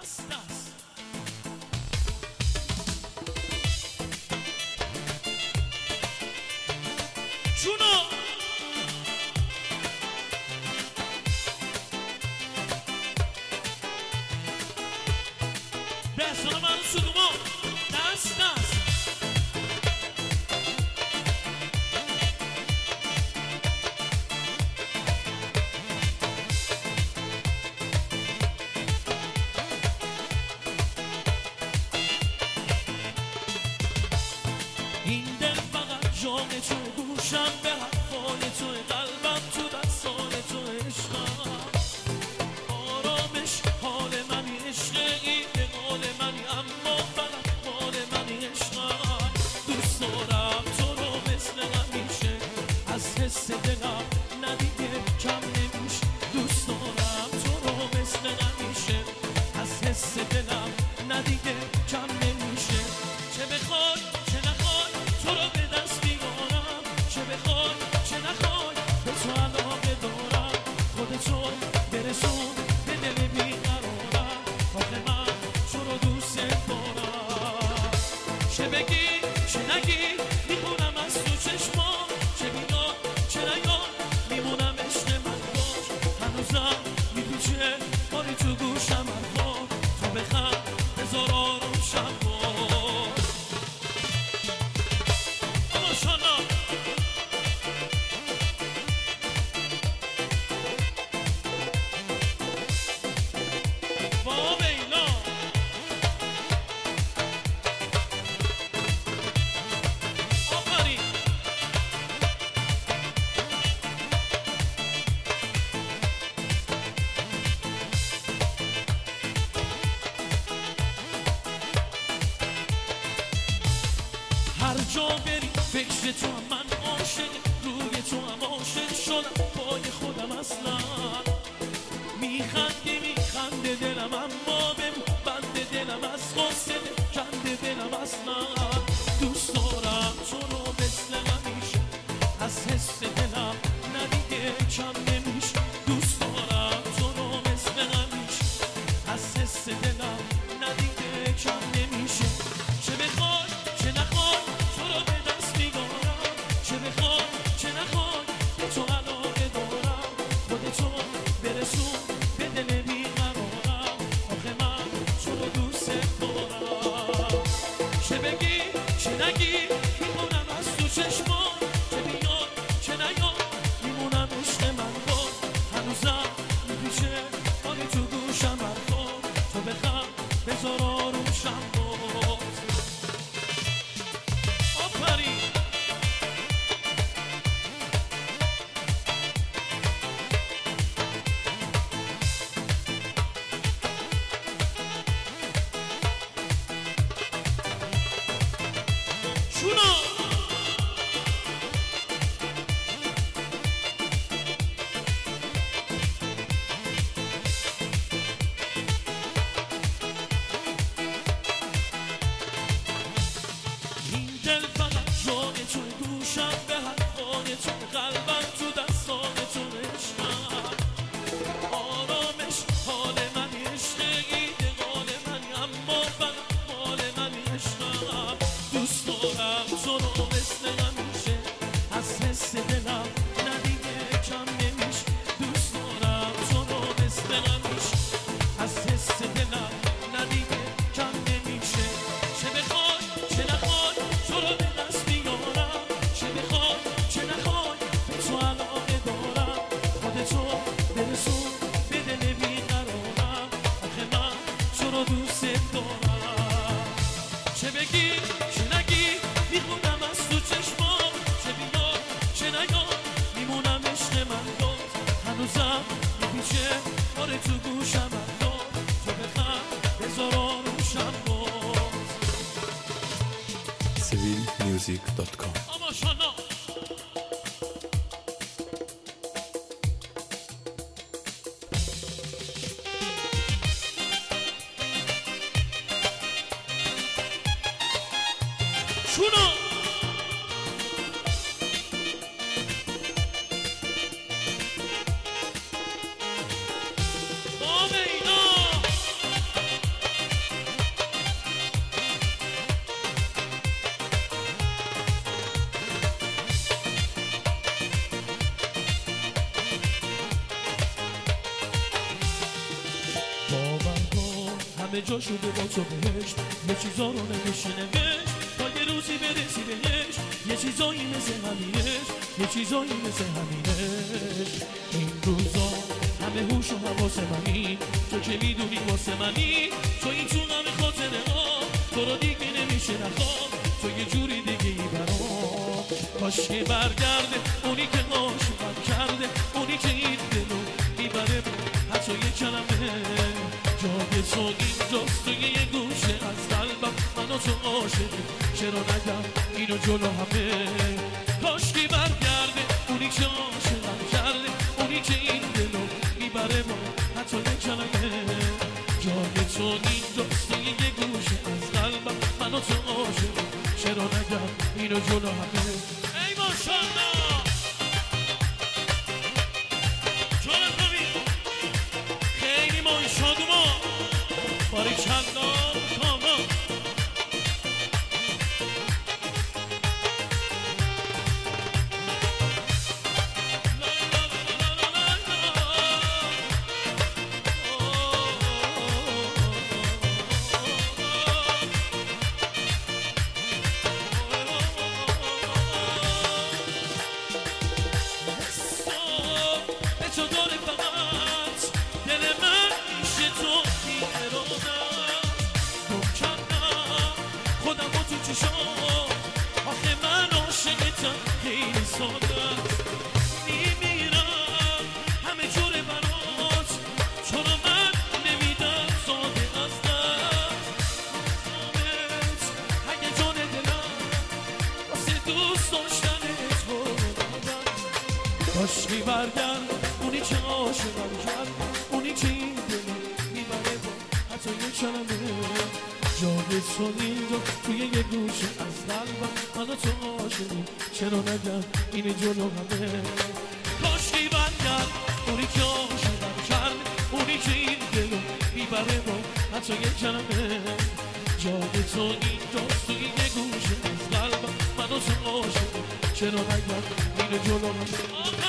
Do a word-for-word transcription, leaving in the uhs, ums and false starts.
دست دست جونو دستان من سلوما دست دست این دل فقط جان تو گوشم به حرفای تو قلبم تو دستان تو عشقم آرامش حال منی عشق این حال منی اما فقط حال منی عشقم دوست دارم تو رو مثل همیشه از حس دلم ندیگه کم نمیشه دوست دارم تو رو مثل همیشه از حس دلم ندیگه کم نمیشه چه بخوای چه نخوای تو رو به دست میارم چه بخوای چه نخوای به تو علاقه دارم خودتو برسون به دل بیقرارم آخه من تو رو دوست دارم چه بگی چه نگی میخونم از تو چشمام چه بیاد چه نیاد میمونم عشق من باش هنوزم میپیچه باری تو گوشم حرفا تو بخند بذار آروم شم باش ماشالله با بیلا آفرین هر جا بری فکر تو هم من عاشق روی تو هم عاشق شدم پای خودم اصلا میخندی میخنده دلم اما بمون بند دلم از غصه کنده دلم اصلا دوست دارم تو رو مثل همیشه از حس دلم ندیگه کم نمیشه دوست دارم تو رو مثل همیشه از حس دلم ندیگه کم نمیشه چه بخوای چه نخوای تو رو به دست میگارم چه بخوای چه نخوای به تو علاقه دارم خودتو برسون به دل بیقرارم آخه من تو رو دوست دارم چه بگی چه نگی میمونم از تو چشمان چه بیاد چه نیاد میمونم عشق من باز هنوزم میپیچه آری تو گوشم حرفا تو بخند بذار آروم شم باز آفرین شونو این دل فقط جان تو گوشم به حرفای تو قلبم تو دستان تو عشقم آرامش حال منی عشق این حال منی اما فقط حال منی عشقم دوست دارم تو رو مثل همیشه از حس دلم ندیگه کم نمیشه دوست دارم تو رو مثل همیشه از حس دلم ندیگه کم نمیشه چه بخوای چه نخوای تو رو به دست میارم چه بخوای چه نخوای به تو علاقه دارم خودتو برسون به دل بیقرارم آخه من تو رو دوست دارم چه بگی چه نگی میخونم از تو چشمام چه بیاد چه نیاد میمونم عشق من باز هنوزم میپیچه آره تو گوشم حرفا تو بخند بذار آروم شم باز سیویل میوزیک دات کام ماشالله شونو با بینا همه جا شده با تو بهشت یه چیزا رو نمیشه نوشت تا یه روزی برسی بهش یه چیزایی مثل همینش یه چیزایی مثل همینش این روزا همه هوش و حواس منی تو که میدونی واسه منی تو این تو همه خاطره ها تو رو دیگه نمیشه نخوام تو یه جوری دیگه ای برام کاش که برگرده اونی که عاشقم کرده اونی که این دلو میبره حتی یه کلمه جای تو اینجاست توی یه گوشه از قلبم من و تو عاشقی چرا نگم اینو جلو همه کاش که برگرده اونی که عاشقم کرده اونی که این دلو میبره با حتی یه کلمه جای تو اینجاست توی یه گوشه از قلبم من و تو عاشقی چرا نگم اینو جلو همه ای ماشالله جلو همین خیلی ما شادوما باری چندان کاما آخه من عاشقتم خیلی ساده میمیرم همه جور برات چرا من نمیدم ساده از دست اگه جان دلم واسه دوست داشتنت بودم کاش میبرگرد اونی که عاشقم کرد اونی که این دلم میبره با حتی یه کلمه جای تو اینجا توی یه گوشه از قلبم من و تو عاشقی چرا نگم این جلو همه کاشکی برگرد اونی که عاشقم کرد اونی که این دلو میبره با حتی یه کلمه جای تو اینجا توی یه گوشه از قلبم من و تو عاشقی چرا نگم این جلو همه